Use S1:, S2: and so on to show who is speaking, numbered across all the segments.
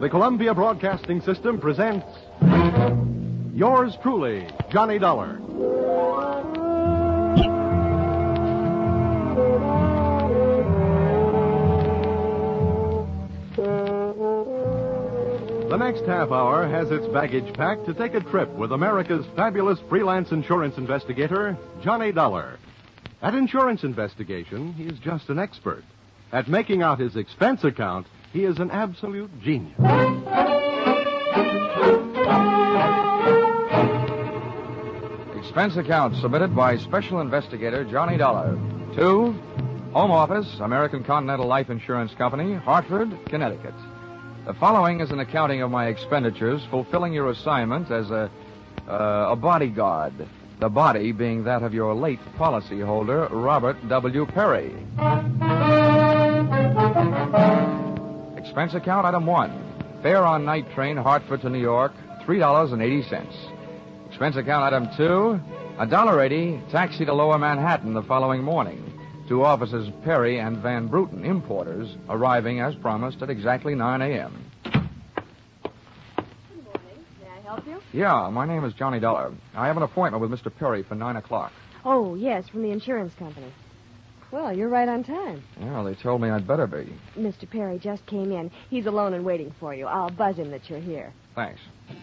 S1: the Columbia Broadcasting System presents Yours truly, Johnny Dollar. The next half hour has its baggage packed to take a trip with America's fabulous freelance insurance investigator, Johnny Dollar. At insurance investigation, he is just an expert. At making out his expense account, he is an absolute genius.
S2: Expense account submitted by Special Investigator Johnny Dollar to Home Office, American Continental Life Insurance Company, Hartford, Connecticut. The following is an accounting of my expenditures fulfilling your assignment as a bodyguard. The body being that of your late policyholder, Robert W. Perry. Expense account item 1. Fare on night train Hartford to New York, $3.80. Expense account item 2. $1.80 taxi to Lower Manhattan the following morning. To officers Perry and Van Bruten, importers, arriving as promised at exactly 9 a.m.
S3: Good morning. May I help you?
S2: Yeah, my name is Johnny Dollar. I have an appointment with Mr. Perry for 9 o'clock.
S3: Oh, yes, from the insurance company. Well, you're right on time.
S2: Yeah, they told me I'd better be.
S3: Mr. Perry just came in. He's alone and waiting for you. I'll buzz him that you're here.
S2: Thanks.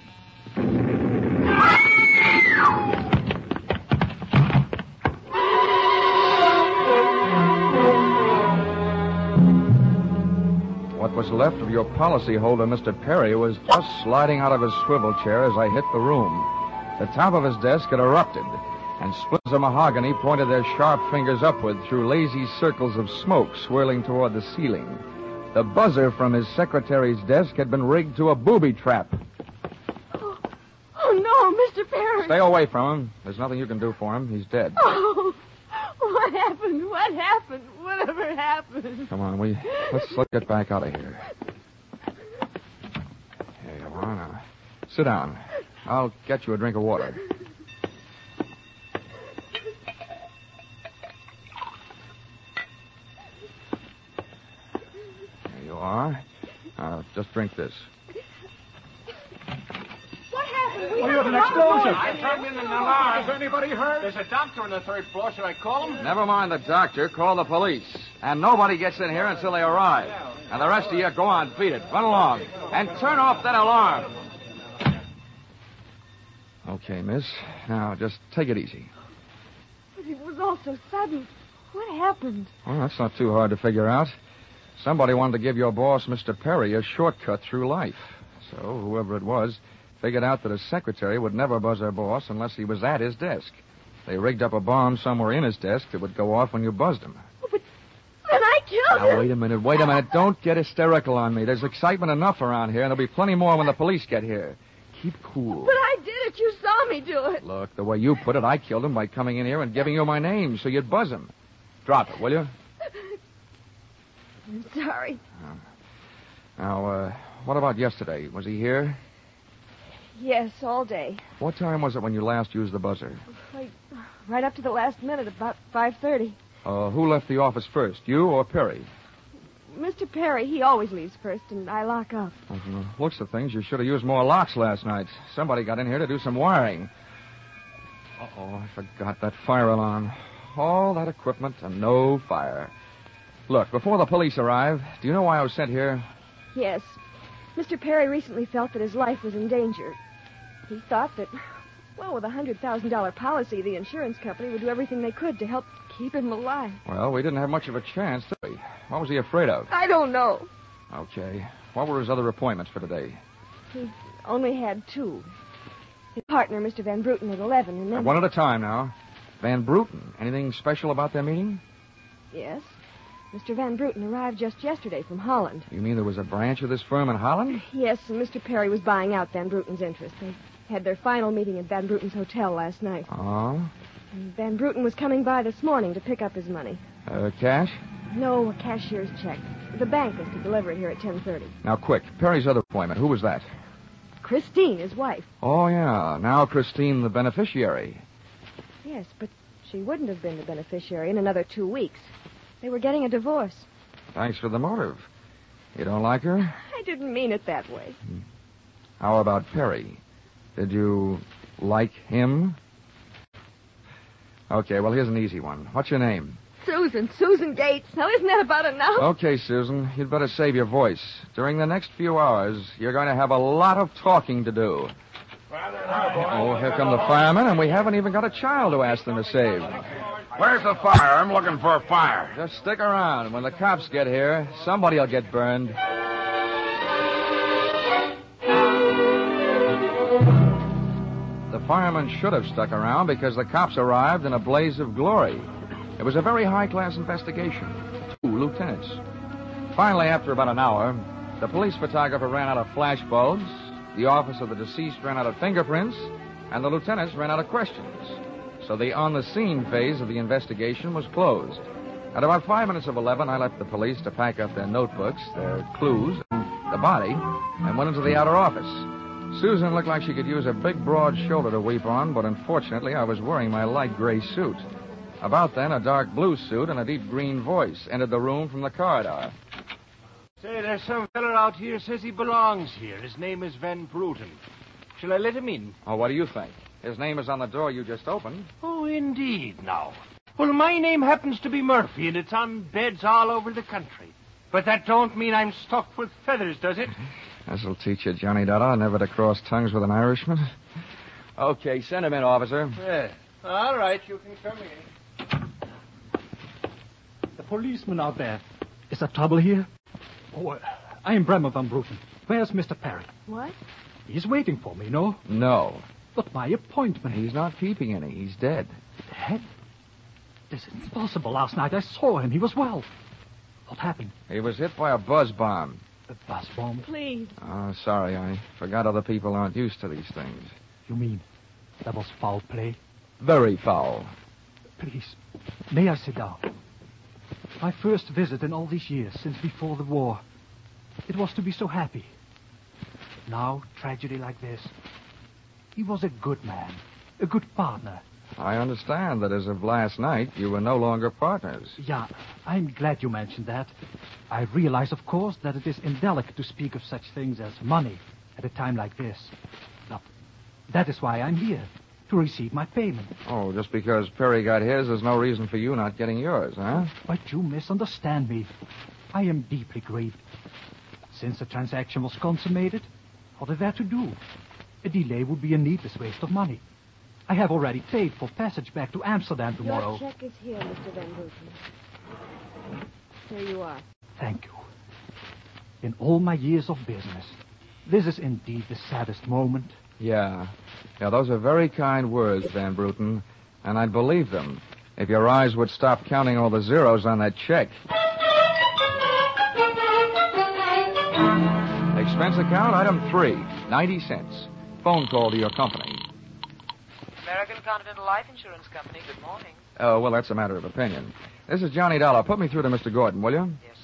S2: What was left of your policyholder, Mr. Perry, was just sliding out of his swivel chair as I hit the room. The top of his desk had erupted, and splinters of mahogany pointed their sharp fingers upward through lazy circles of smoke swirling toward the ceiling. The buzzer from his secretary's desk had been rigged to a booby trap.
S3: Oh, no, Mr. Perry.
S2: Stay away from him. There's nothing you can do for him. He's dead.
S3: Oh, what happened? What happened? Whatever happened?
S2: Come on, let's get back out of here. Here you are now. Sit down. I'll get you a drink of water. There you are. Just drink this.
S3: What happened?
S4: We heard an explosion.
S5: I turned in an alarm. Is anybody hurt? There's a doctor on the third floor. Should I call him?
S2: Never mind the doctor. Call the police. And nobody gets in here until they arrive. And the rest of you, go on, beat it. Run along. And turn off that alarm. Okay, miss. Now, just take it easy.
S3: But it was all so sudden. What happened?
S2: Well, that's not too hard to figure out. Somebody wanted to give your boss, Mr. Perry, a shortcut through life. So, whoever it was, figured out that his secretary would never buzz her boss unless he was at his desk. They rigged up a bomb somewhere in his desk that would go off when you buzzed him.
S3: Oh, but then I killed him.
S2: Now, wait a minute. Don't get hysterical on me. There's excitement enough around here, and there'll be plenty more when the police get here. Keep cool.
S3: But I did it. You saw me do it.
S2: Look, the way you put it, I killed him by coming in here and giving you my name so you'd buzz him. Drop it, will you?
S3: I'm sorry.
S2: Now, what about yesterday? Was he here?
S3: Yes, all day.
S2: What time was it when you last used the buzzer?
S3: Right up to the last minute, about 5:30.
S2: Who left the office first, you or Perry?
S3: Mr. Perry, he always leaves first, and I lock up.
S2: Well, from the looks of things, you should have used more locks last night. Somebody got in here to do some wiring. Uh-oh, I forgot that fire alarm. All that equipment and no fire. Look, before the police arrive, do you know why I was sent here?
S3: Yes. Mr. Perry recently felt that his life was in danger. He thought that, well, with a $100,000 policy, the insurance company would do everything they could to help keep him alive.
S2: Well, we didn't have much of a chance, did we? What was he afraid of?
S3: I don't know.
S2: Okay. What were his other appointments for today?
S3: He only had 2. His partner, Mr. Van Bruten, at 11, and then...
S2: One at a time now. Van Bruten. Anything special about their meeting?
S3: Yes. Mr. Van Bruten arrived just yesterday from Holland.
S2: You mean there was a branch of this firm in Holland?
S3: Yes, and Mr. Perry was buying out Van Bruten's interest. They had their final meeting at Van Bruten's hotel last night.
S2: Oh?
S3: And Van Bruten was coming by this morning to pick up his money.
S2: Cash?
S3: No, a cashier's check. The bank is to deliver it here at 10:30.
S2: Now, quick. Perry's other appointment. Who was that?
S3: Christine, his wife.
S2: Oh, yeah. Now Christine, the beneficiary.
S3: Yes, but she wouldn't have been the beneficiary in another 2 weeks. They were getting a divorce.
S2: Thanks for the motive. You don't like her?
S3: I didn't mean it that way.
S2: How about Perry? Did you like him? Okay, well, here's an easy one. What's your name?
S3: Susan Gates. Now, isn't that about enough?
S2: Okay, Susan, you'd better save your voice. During the next few hours, you're going to have a lot of talking to do. Oh, here come the firemen, and we haven't even got a child to ask them to save.
S5: Where's the fire? I'm looking for a fire.
S2: Just stick around. When the cops get here, somebody will get burned. The firemen should have stuck around because the cops arrived in a blaze of glory. It was a very high-class investigation. 2 lieutenants. Finally, after about an hour, the police photographer ran out of flash bulbs, the office of the deceased ran out of fingerprints, and the lieutenants ran out of questions. So the on-the-scene phase of the investigation was closed. At about 5 minutes of 11, I left the police to pack up their notebooks, their clues, and the body, and went into the outer office. Susan looked like she could use a big, broad shoulder to weep on, but unfortunately, I was wearing my light gray suit. About then, a dark blue suit and a deep green voice entered the room from the corridor.
S5: Say, there's some fella out here says he belongs here. His name is Van Bruten. Shall I let him in?
S2: Oh, what do you think? His name is on the door you just opened.
S5: Oh, indeed, now. Well, my name happens to be Murphy, and it's on beds all over the country. But that don't mean I'm stuffed with feathers, does it?
S2: This'll teach you, Johnny Dollar, never to cross tongues with an Irishman. Okay, send him in, officer.
S5: Yeah. All right, you can come in.
S4: The policeman out there. Is there trouble here? Oh, I am Bremer Van Bruten. Where's Mr. Perry?
S3: What?
S4: He's waiting for me, no?
S2: No.
S4: But my appointment.
S2: He's not keeping any. He's dead.
S4: Dead? This is impossible. Last night I saw him. He was well. What happened?
S2: He was hit by a buzz bomb.
S4: A bus bomb?
S3: Please.
S2: Oh, sorry. I forgot other people aren't used to these things.
S4: You mean that was foul play?
S2: Very foul.
S4: Please, may I sit down? My first visit in all these years, since before the war. It was to be so happy. Now, tragedy like this. He was a good man, a good partner.
S2: I understand that as of last night, you were no longer partners.
S4: Yeah, I'm glad you mentioned that. I realize, of course, that it is indelicate to speak of such things as money at a time like this. But that is why I'm here, to receive my payment.
S2: Oh, just because Perry got his, there's no reason for you not getting yours, huh?
S4: But you misunderstand me. I am deeply grieved. Since the transaction was consummated, what is there to do? A delay would be a needless waste of money. I have already paid for passage back to Amsterdam tomorrow.
S3: Your check is here, Mr. Van Bruten. Here you are.
S4: Thank you. In all my years of business, this is indeed the saddest moment.
S2: Yeah, those are very kind words, Van Bruten, and I'd believe them if your eyes would stop counting all the zeros on that check. Expense account, item 3, 90 cents. Phone call to your company.
S6: American Continental Life Insurance Company, good morning.
S2: Oh, well, that's a matter of opinion. This is Johnny Dollar. Put me through to Mr. Gordon, will you?
S6: Yes,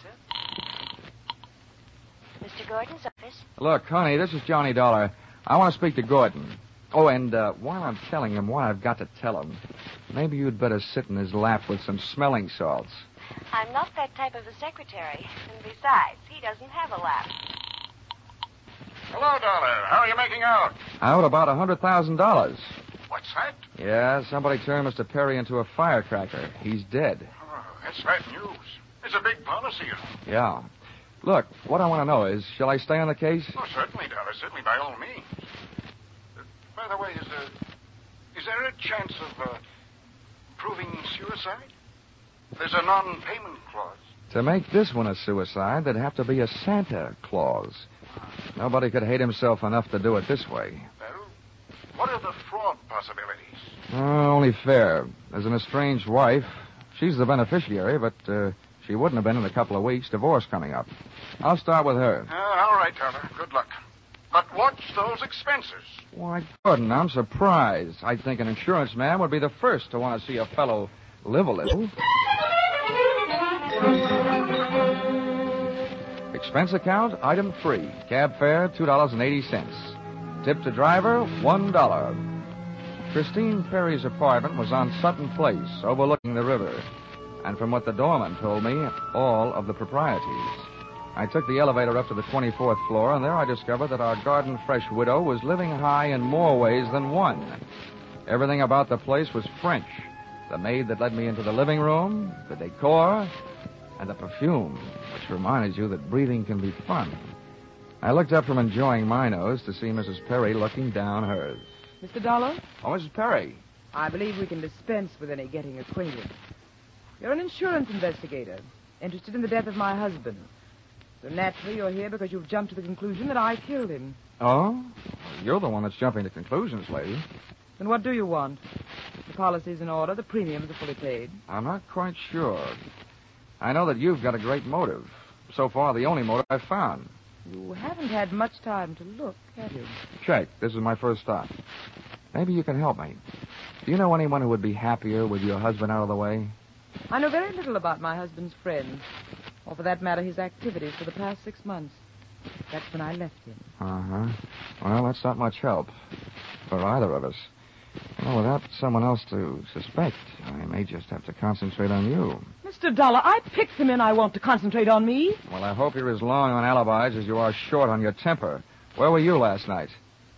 S6: sir.
S7: Mr. Gordon's office?
S2: Look, honey, this is Johnny Dollar. I want to speak to Gordon. Oh, and while I'm telling him what I've got to tell him, maybe you'd better sit in his lap with some smelling salts.
S7: I'm not that type of a secretary. And besides, he doesn't have a lap.
S5: Hello, Dollar. How are you making out?
S2: Out about $100,000.
S5: What's that?
S2: Yeah, somebody turned Mr. Perry into a firecracker. He's dead.
S5: Oh, that's bad news. It's a big policy, you know.
S2: Yeah. Look, what I want to know is, shall I stay on the case?
S5: Oh, certainly, Dollar. Certainly, by all means. By the way, is there a chance of proving suicide? There's a non-payment clause.
S2: To make this one a suicide, there'd have to be a Santa clause. Nobody could hate himself enough to do it this way.
S5: Well, what are the fraud possibilities?
S2: Only fair. There's an estranged wife. She's the beneficiary, but she wouldn't have been in a couple of weeks. Divorce coming up. I'll start with her.
S5: All right, Dollar. Good luck. But watch those expenses.
S2: Why, Gordon, I'm surprised. I'd think an insurance man would be the first to want to see a fellow live a little. Expense account, item 3. Cab fare, $2.80. Tip to driver, $1. Christine Perry's apartment was on Sutton Place, overlooking the river. And from what the doorman told me, all of the proprieties. I took the elevator up to the 24th floor, and there I discovered that our garden fresh widow was living high in more ways than one. Everything about the place was French. The maid that led me into the living room, the decor, and the perfume, which reminded you that breathing can be fun. I looked up from enjoying my nose to see Mrs. Perry looking down hers.
S6: Mr. Dollar,
S2: Oh, Mrs. Perry.
S6: I believe we can dispense with any getting acquainted. You're an insurance investigator, interested in the death of my husband. So naturally, you're here because you've jumped to the conclusion that I killed him.
S2: Oh? You're the one that's jumping to conclusions, lady.
S6: Then what do you want? The policy's in order, the premiums are fully paid.
S2: I'm not quite sure. I know that you've got a great motive. So far, the only motive I've found.
S6: You haven't had much time to look, have you?
S2: Check. This is my first stop. Maybe you can help me. Do you know anyone who would be happier with your husband out of the way?
S6: I know very little about my husband's friends, or for that matter, his activities for the past 6 months. That's when I left him.
S2: Uh-huh. Well, that's not much help for either of us. Well, without someone else to suspect, I may just have to concentrate on you.
S6: Mr. Dollar, I picked the men I want to concentrate on me.
S2: Well, I hope you're as long on alibis as you are short on your temper. Where were you last night?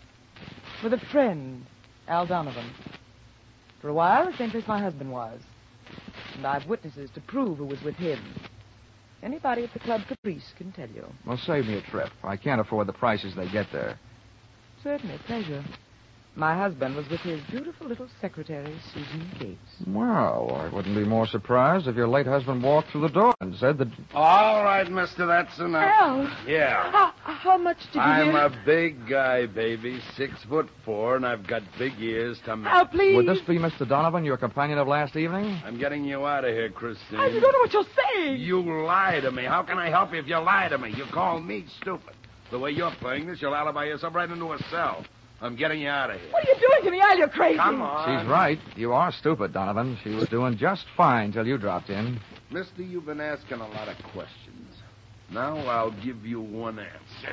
S6: With a friend, Al Donovan. For a while, the same place my husband was. And I've witnesses to prove who was with him. Anybody at the Club Caprice can tell you.
S2: Well, save me a trip. I can't afford the prices they get there.
S6: Certainly, pleasure. My husband was with his beautiful little secretary, Susan Gates.
S2: Well, I wouldn't be more surprised if your late husband walked through the door and said that...
S8: All right, mister, that's enough.
S3: Al,
S8: Yeah.
S3: how much did you
S8: I'm
S3: hear?
S8: a big guy, baby, 6'4", and I've got big ears to match.
S3: Al, please.
S2: Would this be Mr. Donovan, your companion of last evening?
S8: I'm getting you out of here, Christine.
S3: I don't know what you're saying.
S8: You lie to me. How can I help you if you lie to me? You call me stupid. The way you're playing this, you'll alibi yourself right into a cell. I'm getting you out of here.
S3: What are you doing to me, Al? You're crazy.
S8: Come on.
S2: She's right. You are stupid, Donovan. She was doing just fine till you dropped in.
S8: Mister, you've been asking a lot of questions. Now I'll give you one answer.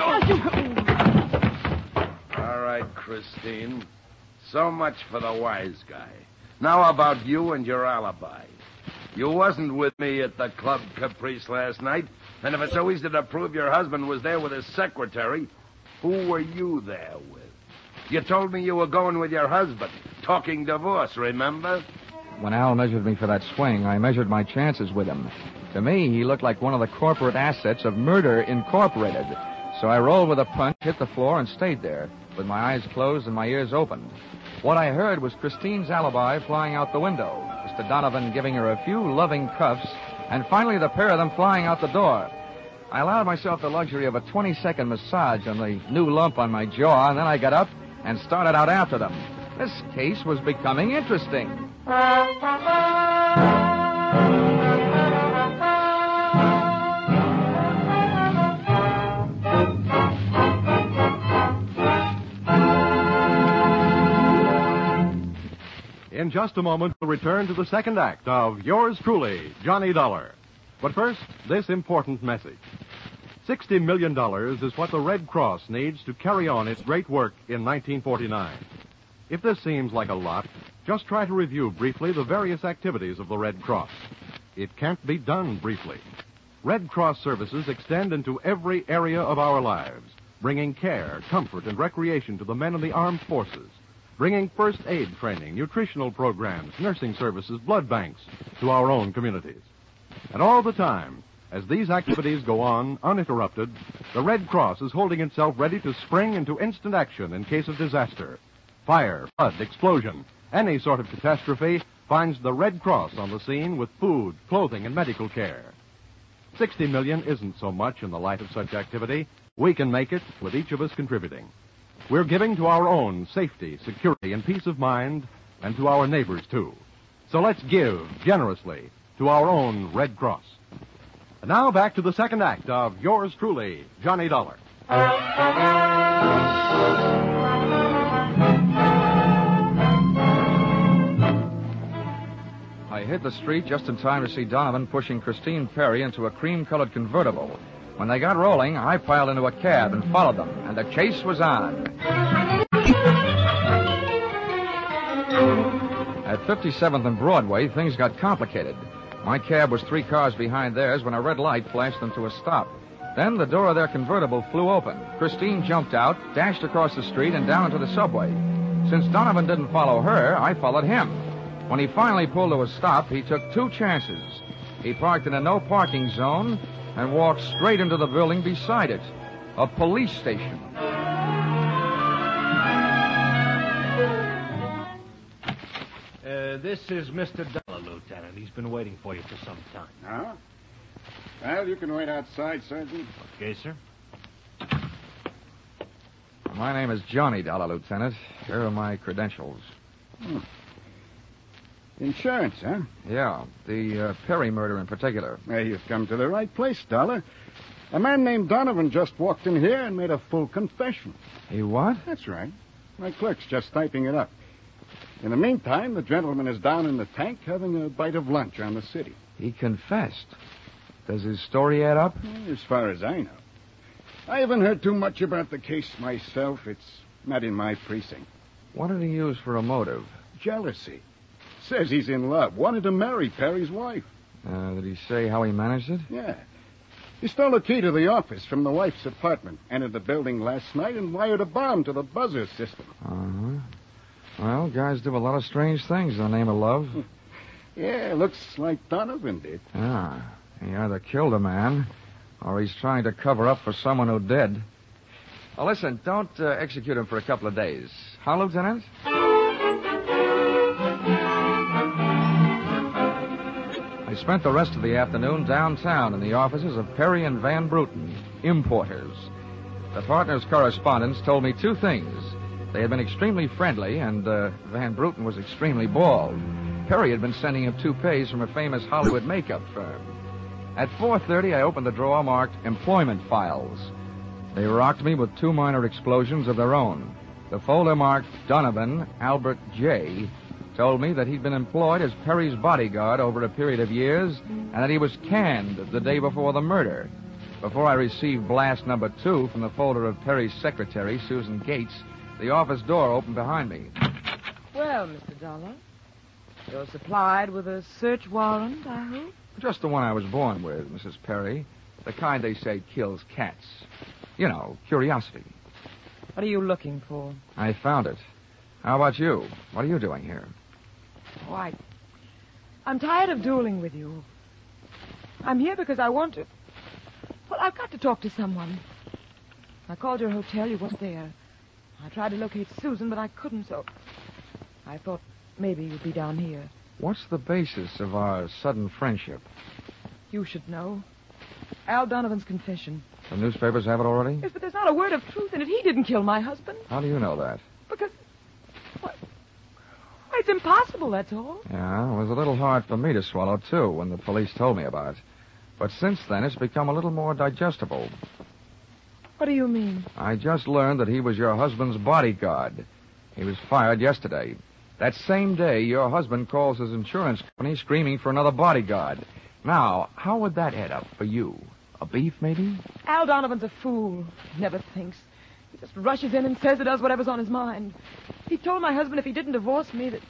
S8: All right, Christine. So much for the wise guy. Now about you and your alibi. You wasn't with me at the Club Caprice last night, and if it's so easy to prove your husband was there with his secretary, who were you there with? You told me you were going with your husband, talking divorce, remember?
S2: When Al measured me for that swing, I measured my chances with him. To me, he looked like one of the corporate assets of Murder Incorporated. So I rolled with a punch, hit the floor, and stayed there, with my eyes closed and my ears open. What I heard was Christine's alibi flying out the window, Mr. Donovan giving her a few loving cuffs, and finally the pair of them flying out the door. I allowed myself the luxury of a 20-second massage on the new lump on my jaw, and then I got up and started out after them. This case was becoming interesting.
S1: In just a moment, we'll return to the second act of Yours Truly, Johnny Dollar. But first, this important message. $60 million is what the Red Cross needs to carry on its great work in 1949. If this seems like a lot, just try to review briefly the various activities of the Red Cross. It can't be done briefly. Red Cross services extend into every area of our lives, bringing care, comfort, and recreation to the men in the armed forces, bringing first aid training, nutritional programs, nursing services, blood banks to our own communities. And all the time, as these activities go on uninterrupted, the Red Cross is holding itself ready to spring into instant action in case of disaster. Fire, flood, explosion, any sort of catastrophe finds the Red Cross on the scene with food, clothing, and medical care. $60 million isn't so much in the light of such activity. We can make it with each of us contributing. We're giving to our own safety, security, and peace of mind, and to our neighbors, too. So let's give generously to our own Red Cross. And now back to the second act of Yours Truly, Johnny Dollar.
S2: I hit the street just in time to see Donovan pushing Christine Perry into a cream-colored convertible. When they got rolling, I piled into a cab and followed them, and the chase was on. At 57th and Broadway, things got complicated. My cab was 3 cars behind theirs when a red light flashed them to a stop. Then the door of their convertible flew open. Christine jumped out, dashed across the street, and down into the subway. Since Donovan didn't follow her, I followed him. When he finally pulled to a stop, he took 2 chances. He parked in a no-parking zone and walked straight into the building beside it, a police station.
S9: This is Mr. Dollar, Lieutenant. He's been waiting for you for some time.
S5: Huh? Well, you can wait outside, Sergeant.
S9: Okay, sir.
S2: My name is Johnny Dollar, Lieutenant. Here are my credentials.
S5: Insurance, huh?
S2: Yeah, the Perry murder in particular.
S5: Well, you've come to the right place, Dollar. A man named Donovan just walked in here and made a full confession.
S2: He what?
S5: That's right. My clerk's just typing it up. In the meantime, the gentleman is down in the tank having a bite of lunch on the city.
S2: He confessed. Does his story add up?
S5: As far as I know. I haven't heard too much about the case myself. It's not in my precinct.
S2: What did he use for a motive?
S5: Jealousy. Says he's in love. Wanted to marry Perry's wife.
S2: Did he say how he managed it?
S5: Yeah. He stole a key to the office from the wife's apartment, entered the building last night, and wired a bomb to the buzzer system.
S2: Uh-huh. Well, guys do a lot of strange things in the name of love.
S5: Yeah, looks like Donovan did.
S2: Yeah. He either killed a man, or he's trying to cover up for someone who did. Now, listen, don't execute him for a couple of days. Huh, Lieutenant? I spent the rest of the afternoon downtown in the offices of Perry and Van Bruten, importers. The partners' correspondents told me 2 things. They had been extremely friendly, and Van Bruten was extremely bald. Perry had been sending him toupees from a famous Hollywood makeup firm. At 4:30, I opened the drawer marked Employment Files. They rocked me with 2 minor explosions of their own. The folder marked Donovan Albert J. told me that he'd been employed as Perry's bodyguard over a period of years and that he was canned the day before the murder. Before I received blast number 2 from the folder of Perry's secretary, Susan Gates, the office door opened behind me.
S6: Well, Mr. Dollar, you're supplied with a search warrant, I hope?
S2: Just the one I was born with, Mrs. Perry. The kind they say kills cats. You know, curiosity.
S6: What are you looking for?
S2: I found it. How about you? What are you doing here?
S6: Oh, I'm tired of dueling with you. I'm here because I want to... Well, I've got to talk to someone. I called your hotel. You weren't there. I tried to locate Susan, but I couldn't, so... I thought maybe you'd be down here.
S2: What's the basis of our sudden friendship?
S6: You should know. Al Donovan's confession.
S2: The newspapers have it already?
S6: Yes, but there's not a word of truth in it. He didn't kill my husband.
S2: How do you know that?
S6: Because... What? It's impossible, that's all.
S2: Yeah, it was a little hard for me to swallow, too, when the police told me about it. But since then, it's become a little more digestible.
S6: What do you mean?
S2: I just learned that he was your husband's bodyguard. He was fired yesterday. That same day, your husband calls his insurance company screaming for another bodyguard. Now, how would that add up for you? A beef, maybe?
S6: Al Donovan's a fool. He never thinks. He just rushes in and says or does whatever's on his mind. He told my husband if he didn't divorce me that...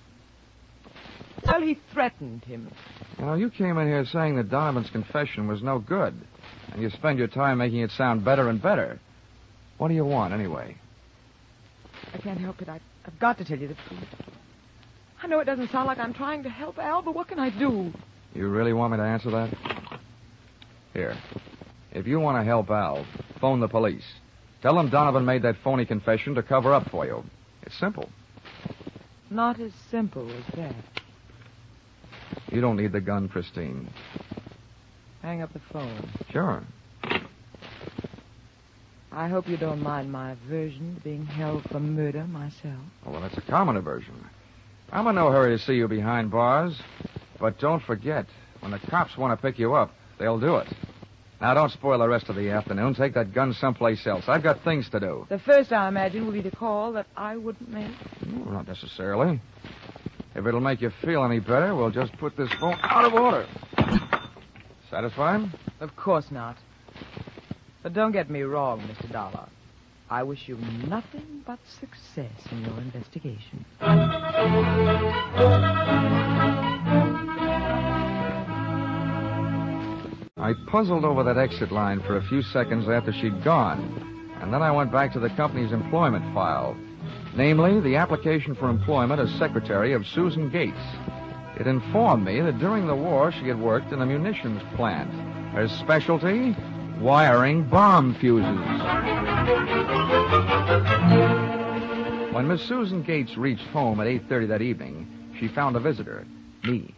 S6: Well, he threatened him.
S2: You know, you came in here saying that Donovan's confession was no good. And you spend your time making it sound better and better. What do you want, anyway?
S6: I can't help it. I've got to tell you the truth. I know it doesn't sound like I'm trying to help Al, but what can I do?
S2: You really want me to answer that? Here. If you want to help Al, phone the police. Tell them Donovan made that phony confession to cover up for you. It's simple.
S6: Not as simple as that.
S2: You don't need the gun, Christine.
S6: Hang up the phone.
S2: Sure.
S6: I hope you don't mind my aversion to being held for murder myself.
S2: Well, that's a common aversion. I'm in no hurry to see you behind bars. But don't forget, when the cops want to pick you up, they'll do it. Now, don't spoil the rest of the afternoon. Take that gun someplace else. I've got things to do.
S6: The first, I imagine, will be the call that I wouldn't make.
S2: Well, not necessarily. If it'll make you feel any better, we'll just put this phone out of order. Satisfied?
S6: Of course not. But don't get me wrong, Mr. Dollar. I wish you nothing but success in your investigation.
S2: I I puzzled over that exit line for a few seconds after she'd gone, and then I went back to the company's employment file, namely the application for employment as secretary of Susan Gates. It informed me that during the war she had worked in a munitions plant. Her specialty? Wiring bomb fuses. When Miss Susan Gates reached home at 8:30 that evening, she found a visitor, me.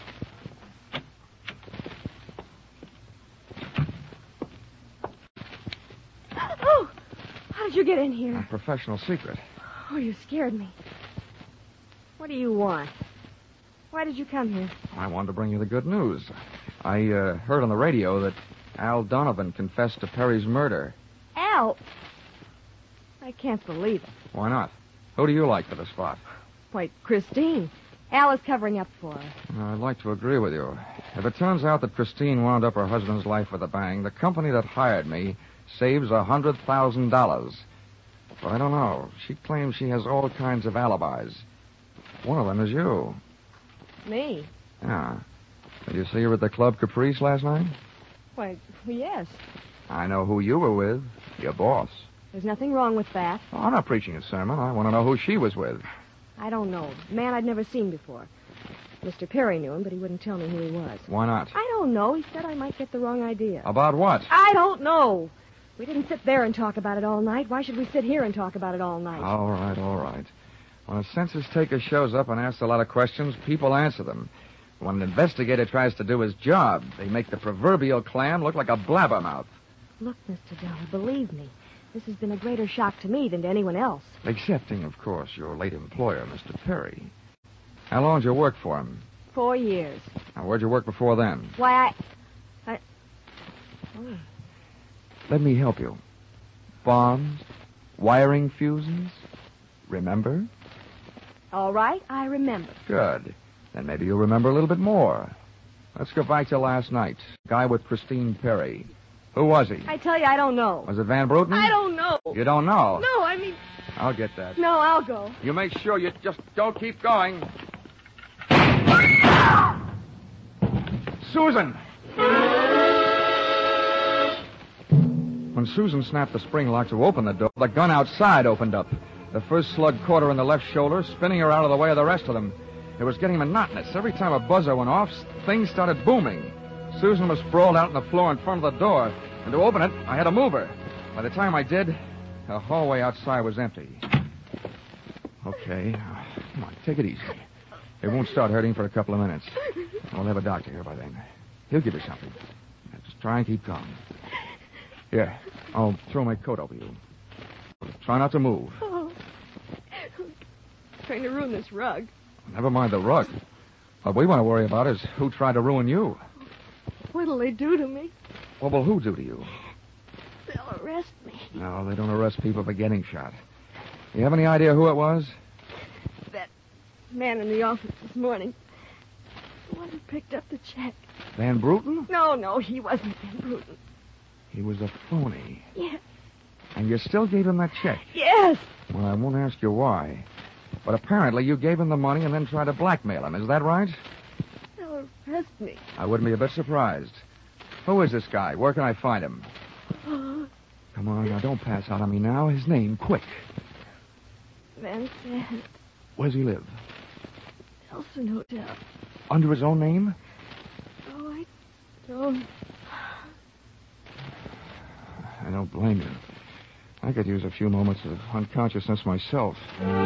S3: Oh, how did you get in here?
S2: A professional secret.
S3: Oh, you scared me. What do you want? Why did you come here?
S2: I wanted to bring you the good news. I heard on the radio that Al Donovan confessed to Perry's murder.
S3: Al? I can't believe it.
S2: Why not? Who do you like for the spot?
S3: Why, Christine. Al is covering up for her.
S2: I'd like to agree with you. If it turns out that Christine wound up her husband's life with a bang, the company that hired me saves $100,000. But I don't know. She claims she has all kinds of alibis. One of them is you.
S3: Me?
S2: Yeah. Did you see her at the Club Caprice last night?
S3: Why, yes.
S2: I know who you were with. Your boss.
S3: There's nothing wrong with that.
S2: Oh, I'm not preaching a sermon. I want to know who she was with.
S3: I don't know. A man I'd never seen before. Mr. Perry knew him, but he wouldn't tell me who he was.
S2: Why not?
S3: I don't know. He said I might get the wrong idea.
S2: About what?
S3: I don't know. We didn't sit there and talk about it all night. Why should we sit here and talk about it all night?
S2: All right, all right. When a census taker shows up and asks a lot of questions, people answer them. When an investigator tries to do his job, they make the proverbial clam look like a blabbermouth.
S3: Look, Mr. Dollar, believe me, this has been a greater shock to me than to anyone else.
S2: Excepting, of course, your late employer, Mr. Perry. How long did you work for him?
S3: 4 years.
S2: Now, where'd you work before then?
S3: Why, Oh.
S2: Let me help you. Bombs, wiring fuses. Remember?
S3: All right, I remember.
S2: Good. Then maybe you'll remember a little bit more. Let's go back to last night. Guy with Christine Perry. Who was he?
S3: I tell you, I don't know.
S2: Was it Van Bruten?
S3: I don't know.
S2: You don't know?
S3: No, I mean...
S2: I'll get that.
S3: No, I'll go.
S2: You make sure you just don't keep going. Susan! When Susan snapped the spring lock to open the door, the gun outside opened up. The first slug caught her in the left shoulder, spinning her out of the way of the rest of them. It was getting monotonous. Every time a buzzer went off, things started booming. Susan was sprawled out on the floor in front of the door, and to open it, I had to move her. By the time I did, the hallway outside was empty. Okay, come on, take it easy. It won't start hurting for a couple of minutes. We'll have a doctor here by then. He'll give you something. Now, just try and keep calm. Here, I'll throw my coat over you. Try not to move.
S3: Oh. Trying to ruin this rug.
S2: Never mind the rug. What we want to worry about is who tried to ruin you.
S3: What'll they do to me?
S2: What will who do to you?
S3: They'll arrest me.
S2: No, they don't arrest people for getting shot. You have any idea who it was?
S3: That man in the office this morning. The one who picked up the check.
S2: Van Bruten?
S3: No, he wasn't Van Bruten.
S2: He was a phony.
S3: Yes.
S2: And you still gave him that check?
S3: Yes.
S2: Well, I won't ask you why. But apparently you gave him the money and then tried to blackmail him. Is that right?
S3: They'll arrest me.
S2: I wouldn't be a bit surprised. Who is this guy? Where can I find him?
S3: Oh,
S2: Come on, now, don't pass out on me now. His name, quick.
S3: Van Sant.
S2: Where's he live?
S3: Nelson Hotel.
S2: Under his own name?
S3: Oh, I don't.
S2: I don't blame you. I could use a few moments of unconsciousness myself.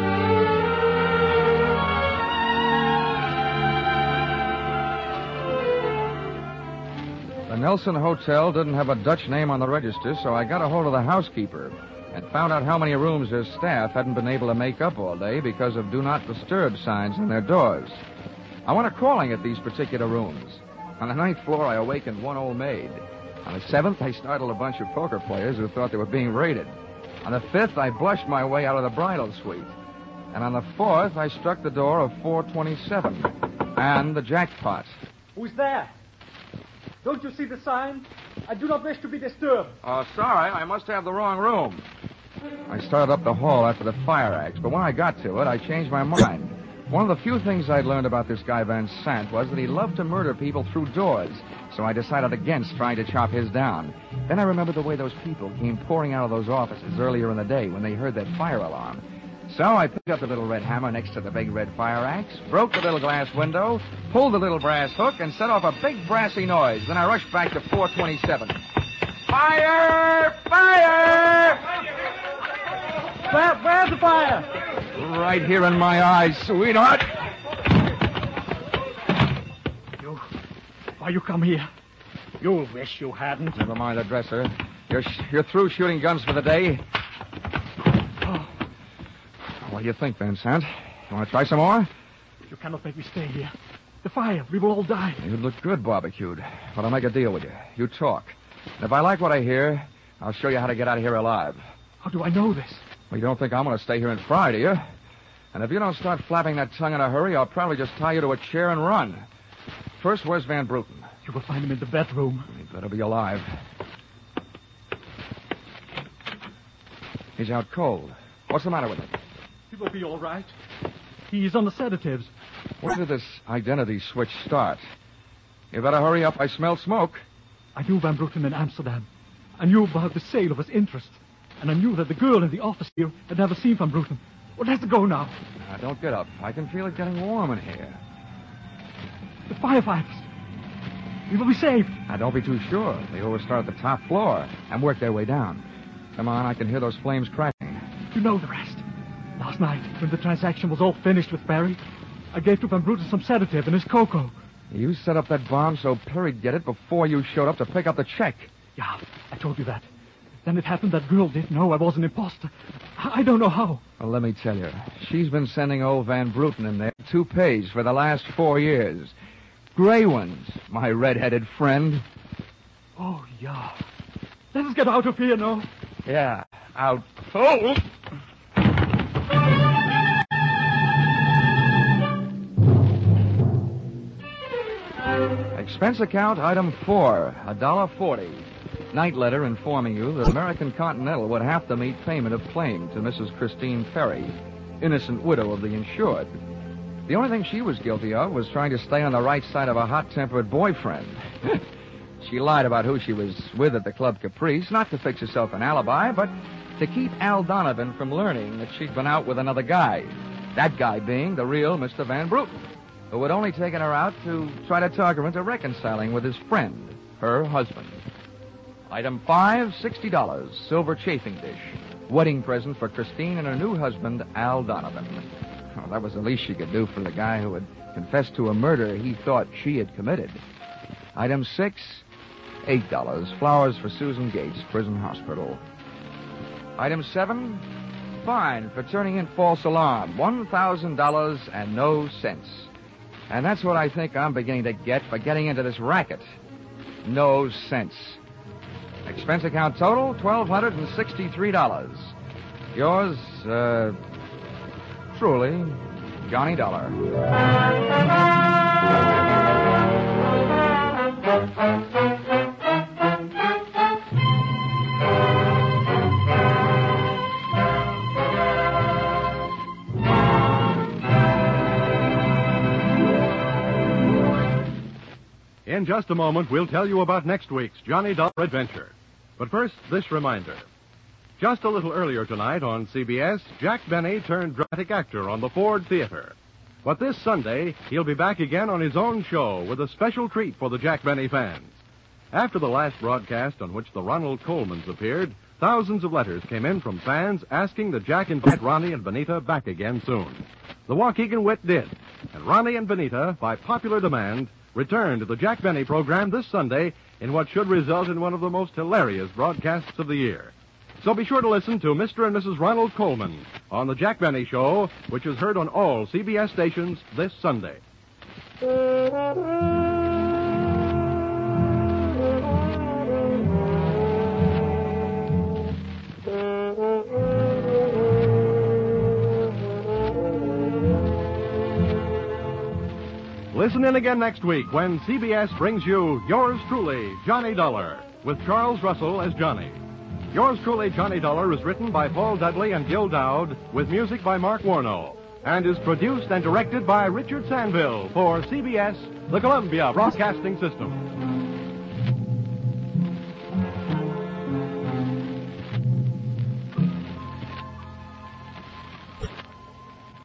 S2: The Nelson Hotel didn't have a Dutch name on the register, so I got a hold of the housekeeper and found out how many rooms her staff hadn't been able to make up all day because of Do Not Disturb signs on their doors. I went a-calling at these particular rooms. On the 9th floor, I awakened one old maid. On the 7th, I startled a bunch of poker players who thought they were being raided. On the 5th, I blushed my way out of the bridal suite. And on the 4th, I struck the door of 427. And the jackpot.
S4: Who's there? Don't you see the sign? I do not wish to be disturbed.
S2: Oh, sorry. I must have the wrong room. I started up the hall after the fire axe, but when I got to it, I changed my mind. One of the few things I'd learned about this guy Van Sant was that he loved to murder people through doors, so I decided against trying to chop his down. Then I remembered the way those people came pouring out of those offices earlier in the day when they heard that fire alarm. So I picked up the little red hammer next to the big red fire axe, broke the little glass window, pulled the little brass hook, and set off a big brassy noise. Then I rushed back to 427. Fire! Fire!
S4: Where's the fire?
S2: Right here in my eyes, sweetheart.
S4: Why you come here? You wish you hadn't.
S2: Never mind the dresser. You're through shooting guns for the day.
S4: Oh.
S2: What do you think, Van Sant? You want to try some more?
S4: You cannot make me stay here. The fire. We will all die.
S2: You'd look good barbecued. But I'll make a deal with you. You talk. And if I like what I hear, I'll show you how to get out of here alive.
S4: How do I know this?
S2: Well, you don't think I'm going to stay here and fry, do you? And if you don't start flapping that tongue in a hurry, I'll probably just tie you to a chair and run. First, where's Van Bruten?
S4: You will find him in the bedroom.
S2: He better be alive. He's out cold. What's the matter with him?
S4: He will be all right. He's on the sedatives.
S2: Where did this identity switch start? You better hurry up. I smell smoke.
S4: I knew Van Bruten in Amsterdam. I knew about the sale of his interest. And I knew that the girl in the office here had never seen Van Bruten. Well, let's go now.
S2: Now, don't get up. I can feel it getting warm in here.
S4: The firefighters. We will be saved.
S2: Now, don't be too sure. They always start at the top floor and work their way down. Come on, I can hear those flames cracking.
S4: You know the rest. Last night, when the transaction was all finished with Perry, I gave to Van Bruten some sedative and his cocoa.
S2: You set up that bomb so Perry'd get it before you showed up to pick up the check.
S4: Yeah, I told you that. Then it happened that girl didn't know I was an imposter. I don't know how.
S2: Well, let me tell you. She's been sending old Van Bruten in there 2 pays for the last 4 years. Gray ones, my red-headed friend.
S4: Oh, yeah. Let us get out of here, no?
S2: Yeah, out cold. Expense account item 4, $1.40. Night letter informing you that American Continental would have to meet payment of claim to Mrs. Christine Ferry, innocent widow of the insured. The only thing she was guilty of was trying to stay on the right side of a hot-tempered boyfriend. She lied about who she was with at the Club Caprice, not to fix herself an alibi, but to keep Al Donovan from learning that she'd been out with another guy. That guy being the real Mr. Van Bruten, who had only taken her out to try to talk her into reconciling with his friend, her husband. Item 5, $60, silver chafing dish. Wedding present for Christine and her new husband, Al Donovan. Well, that was the least she could do for the guy who had confessed to a murder he thought she had committed. Item 6, $8, flowers for Susan Gates, prison hospital. Item 7, fine for turning in false alarm, $1,000 and no cents. And that's what I think I'm beginning to get for getting into this racket. No sense. Expense account total, $1,263. Yours, truly, Johnny Dollar.
S1: In just a moment, we'll tell you about next week's Johnny Dollar adventure. But first, this reminder. Just a little earlier tonight on CBS, Jack Benny turned dramatic actor on the Ford Theater. But this Sunday, he'll be back again on his own show with a special treat for the Jack Benny fans. After the last broadcast on which the Ronald Colmans appeared, thousands of letters came in from fans asking that Jack invite Ronnie and Benita back again soon. The Waukegan Wit did, and Ronnie and Benita, by popular demand, returned to the Jack Benny program this Sunday in what should result in one of the most hilarious broadcasts of the year. So be sure to listen to Mr. and Mrs. Ronald Colman on the Jack Benny Show, which is heard on all CBS stations this Sunday. Listen in again next week when CBS brings you Yours Truly, Johnny Dollar, with Charles Russell as Johnny. Yours Truly, Johnny Dollar is written by Paul Dudley and Gil Dowd, with music by Mark Warnow. and is produced and directed by Richard Sanville for CBS, the Columbia Broadcasting System.